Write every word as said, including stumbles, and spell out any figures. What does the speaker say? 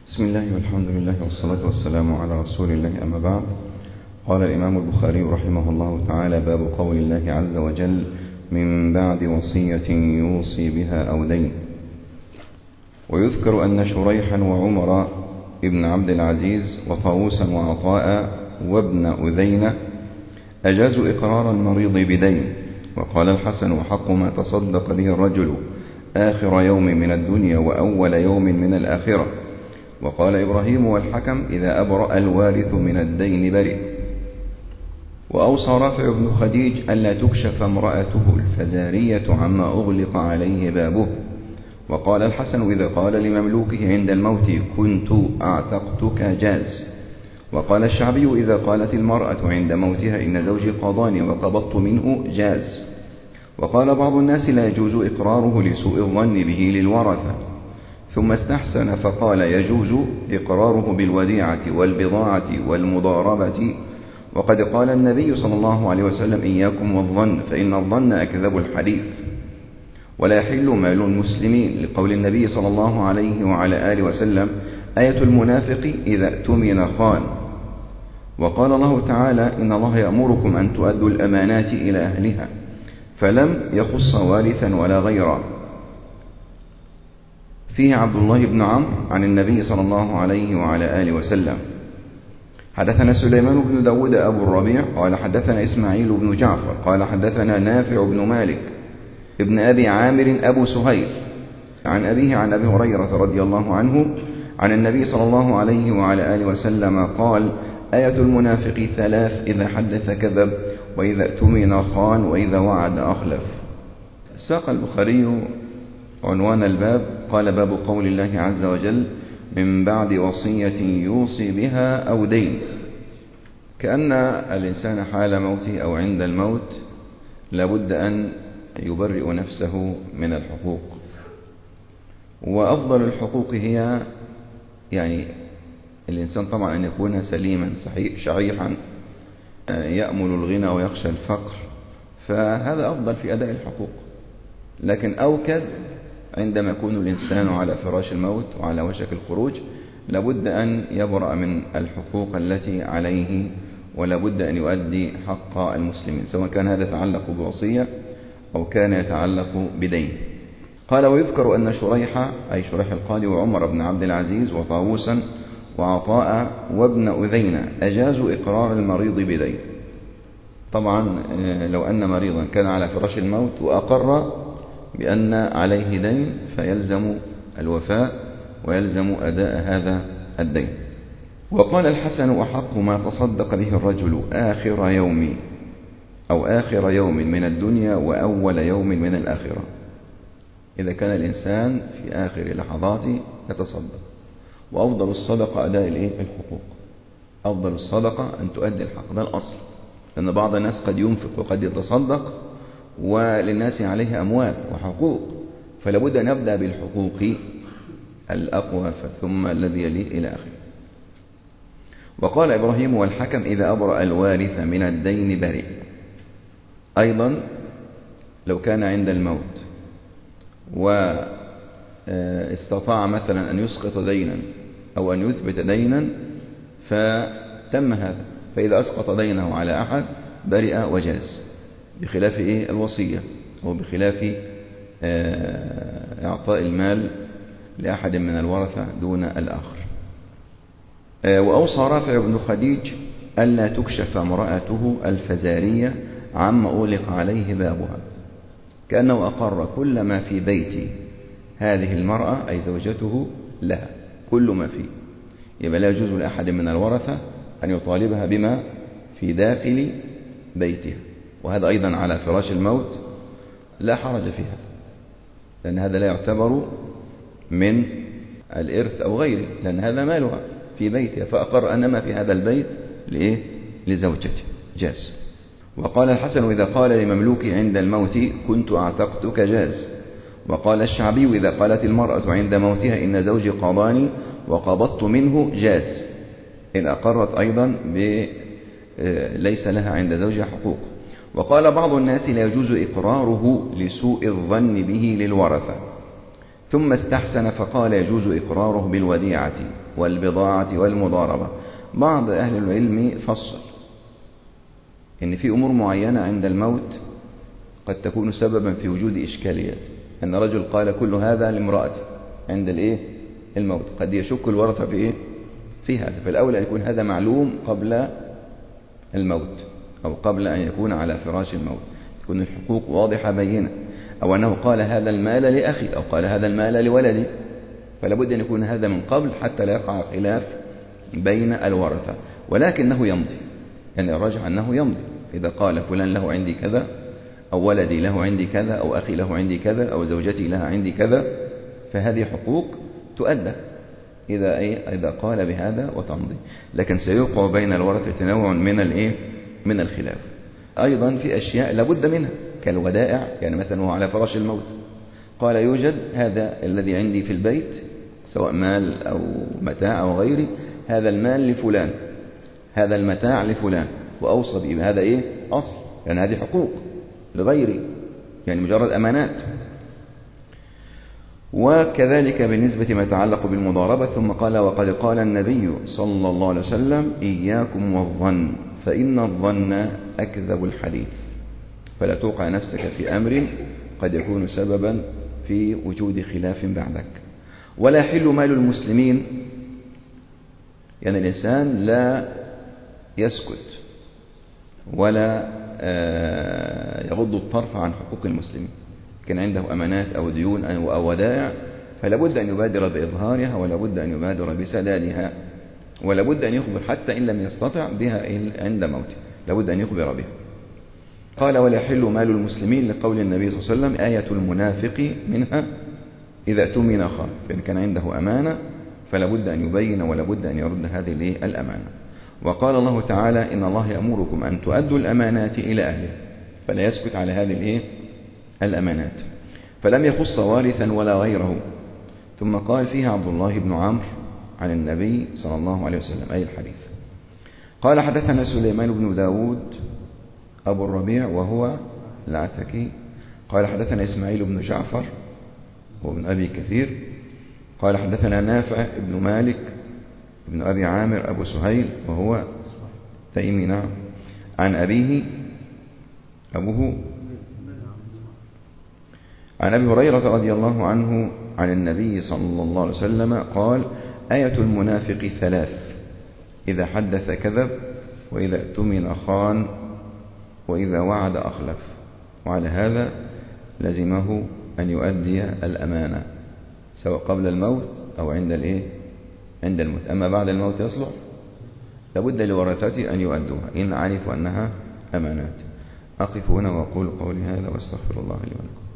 بسم الله والحمد لله والصلاة والسلام على رسول الله، أما بعد. قال الإمام البخاري رحمه الله تعالى: باب قول الله عز وجل: من بعد وصية يوصي بها أو دين. ويذكر أن شريحا وعمر ابن عبد العزيز وطاووسا وعطاء وابن أذينة أجازوا إقرار المريض بدين. وقال الحسن: وحق ما تصدق به الرجل آخر يوم من الدنيا وأول يوم من الآخرة. وقال إبراهيم والحكم: إذا أبرأ الوارث من الدين برئ. وأوصى رافع بن خديج ألا تكشف امرأته الفزارية عما أغلق عليه بابه. وقال الحسن: إذا قال لمملوكه عند الموت: كنت أعتقتك جاز. وقال الشعبي: إذا قالت المرأة عند موتها: إن زوجي قضاني وقبضت منه جاز. وقال بعض الناس: لا يجوز إقراره لسوء الظن به للورثة. ثم استحسن فقال: يجوز إقراره بالوديعة والبضاعة والمضاربة. وقد قال النبي صلى الله عليه وسلم: إياكم والظن فإن الظن أكذب الحديث. ولا يحل مال المسلمين، لقول النبي صلى الله عليه وعلى آله وسلم: آية المنافق إذا اؤتمن خان. وقال الله تعالى: إن الله يأمركم أن تؤدوا الأمانات إلى أهلها. فلم يخص وارثا ولا غيرا. فيه عبد الله بن عمرو عن النبي صلى الله عليه وعلى آله وسلم. حدثنا سليمان بن داود أبو الربيع قال حدثنا إسماعيل بن جعفر قال حدثنا نافع بن مالك ابن أبي عامر أبو سهيل عن أبيه عن أبي هريرة رضي الله عنه عن النبي صلى الله عليه وعلى آله وسلم قال: آية المنافق ثلاث: إذا حدث كذب، وإذا اؤتمن خان، وإذا وعد أخلف. ساق البخاري عنوان الباب قال: باب قول الله عز وجل: من بعد وصية يوصي بها أو دين. كأن الإنسان حال موته أو عند الموت لابد أن يبرئ نفسه من الحقوق. وأفضل الحقوق هي يعني الإنسان طبعا أن يكون سليما شحيحا يأمل الغنى ويخشى الفقر، فهذا أفضل في أداء الحقوق. لكن أوكد عندما يكون الإنسان على فراش الموت وعلى وشك الخروج لابد أن يبرأ من الحقوق التي عليه، ولابد أن يؤدي حق المسلمين، سواء كان هذا يتعلق بوصية أو كان يتعلق بدين. قال: ويذكر أن شريح أي شريح القاضي وعمر بن عبد العزيز وطاووسا وعطاء وابن أذينة أجازوا إقرار المريض بدين. طبعا لو أن مريضا كان على فراش الموت وأقر بأن عليه دين فيلزم الوفاء ويلزم أداء هذا الدين. وقال الحسن: وحق ما تصدق به الرجل آخر يوم أو آخر يوم من الدنيا وأول يوم من الآخرة. إذا كان الإنسان في آخر لحظاته يتصدق. وأفضل الصدقة أداء الحقوق. أفضل الصدقة أن تؤدي الحق، ده الأصل. لأن بعض الناس قد ينفق وقد يتصدق وللناس عليه أموال وحقوق، فلابد أن نبدأ بالحقوق الأقوى ثم الذي يليه إلى آخره. وقال إبراهيم والحكم: إذا أبرأ الوارث من الدين برئ. أيضا لو كان عند الموت واستطاع مثلا أن يسقط دينا أو أن يثبت دينا فتم هذا، فإذا أسقط دينه على أحد برئ وجاز، بخلاف إيه الوصية، أو بخلاف إعطاء المال لأحد من الورثة دون الآخر. وأوصى رافع بن خديج ألا تكشف امرأته الفزارية عما أغلق عليه بابها، كأنه أقر كل ما في بيت هذه المرأة أي زوجته لها، كل ما فيه. يبقى لا يجوز لأحد من الورثة أن يطالبها بما في داخل بيتها. وهذا أيضا على فراش الموت لا حرج فيها، لأن هذا لا يعتبر من الإرث أو غيره، لأن هذا مالها في بيتها، فأقر أن ما في هذا البيت لإيه؟ لزوجته، جاز. وقال الحسن: إذا قال لمملوكي عند الموت: كنت أعتقتك جاز. وقال الشعبي: إذا قالت المرأة عند موتها: إن زوجي قضاني وقبضت منه جاز. إن أقرت أيضا ليس لها عند زوجها حقوق. وقال بعض الناس: لا يجوز إقراره لسوء الظن به للورثة. ثم استحسن فقال يجوز إقراره بالوديعة والبضاعة والمضاربة. بعض أهل العلم فصل إن في أمور معينة عند الموت قد تكون سببا في وجود إشكاليات. أن رجل قال كل هذا لامرأتي عند الإيه؟ الموت، قد يشك الورثة في إيه؟ في هذا، فالأولى أن يكون هذا معلوم قبل الموت أو قبل أن يكون على فراش الموت، تكون الحقوق واضحة بينة. أو أنه قال هذا المال لأخي أو قال هذا المال لولدي، فلا بد أن يكون هذا من قبل حتى لا يقع خلاف بين الورثة. ولكنه يمضي، يعني الراجح أنه يمضي. إذا قال فلان له عندي كذا أو ولدي له عندي كذا أو أخي له عندي كذا أو زوجتي لها عندي كذا، فهذه حقوق تؤدى إذا إيه إذا قال بهذا وتمضي. لكن سيوقع بين الورثة تنوع من الإيه من الخلاف. أيضا في أشياء لابد منها كالودائع، يعني مثلا هو على فراش الموت قال يوجد هذا الذي عندي في البيت سواء مال أو متاع أو غيره، هذا المال لفلان، هذا المتاع لفلان، وأوصى به، هذا إيه أصل، يعني هذه حقوق لغيري، يعني مجرد أمانات. وكذلك بالنسبة ما يتعلق بالمضاربة. ثم قال وقد قال النبي صلى الله عليه وسلم إياكم والظن فإن الظن أكذب الحديث، فلا توقع نفسك في أمر قد يكون سببا في وجود خلاف بعدك. ولا يحل مال المسلمين، يعني الإنسان لا يسكت ولا يغض الطرف عن حقوق المسلمين. كان عنده أمانات أو ديون أو ودائع فلا بد أن يبادر بإظهارها ولا بد أن يبادر بسدادها، ولا بد أن يخبر حتى إن لم يستطع بها عند موته، لا بد أن يخبر بها. قال ولا يحل مال المسلمين لقول النبي صلى الله عليه وسلم آية المنافق منها إذا اؤتمن خان، فإن كان عنده أمانة فلا بد أن يبين ولا بد أن يرد هذه الأمانة. وقال الله تعالى إن الله يأمركم أن تؤدوا الأمانات إلى أهلها، فلا يسكت على هذه الإيه الأمانات، فلم يخص وارثا ولا غيره. ثم قال فيها عبد الله بن عمرو عن النبي صلى الله عليه وسلم أي الحديث. قال حدثنا سليمان بن داود أبو الربيع وهو العتكي قال حدثنا إسماعيل بن جعفر وابن أبي كثير قال حدثنا نافع بن مالك ابن أبي عامر أبو سهيل وهو تيمي نعم عن أبيه أبوه عن أبي هريرة رضي الله عنه عن النبي صلى الله عليه وسلم قال آية المنافق ثلاث: إذا حدث كذب، وإذا اؤتمن خان، وإذا وعد أخلف. وعلى هذا لزمه أن يؤدي الأمانة سواء قبل الموت أو عند الإيه عند الموت. أما بعد الموت يصلح لابد لورثته أن يؤدوها إن عرفوا أنها أمانات. أقف هنا وأقول قولي هذا واستغفر الله لي ولكم.